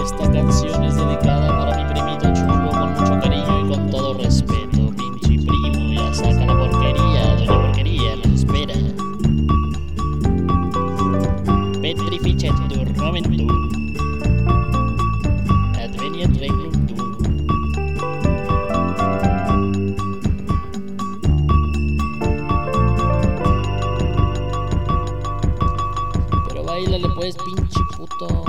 Esta canción es dedicada para mi primito chulo con mucho cariño y con todo respeto. Pinche primo, ya saca la porquería, doña porquería nos espera. Petrificetur noventur, adveniat regnum tuum. Pero bailale pues, pinche puto.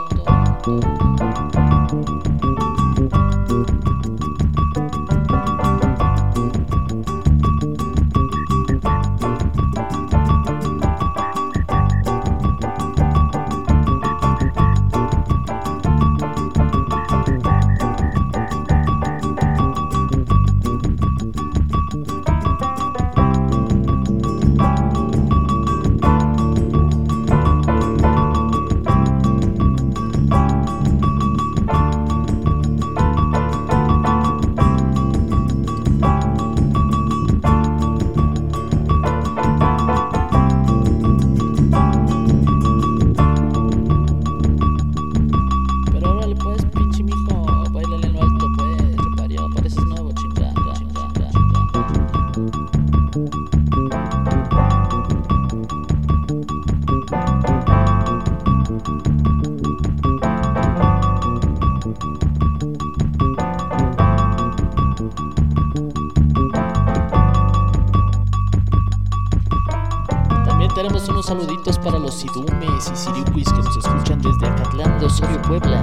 Tenemos unos saluditos para los sidumes y siriuquis que nos escuchan desde Acatlán de Osorio, Puebla.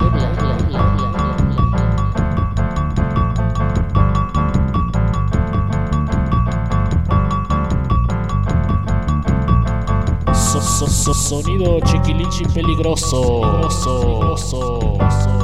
Sonido chiquilichi peligroso.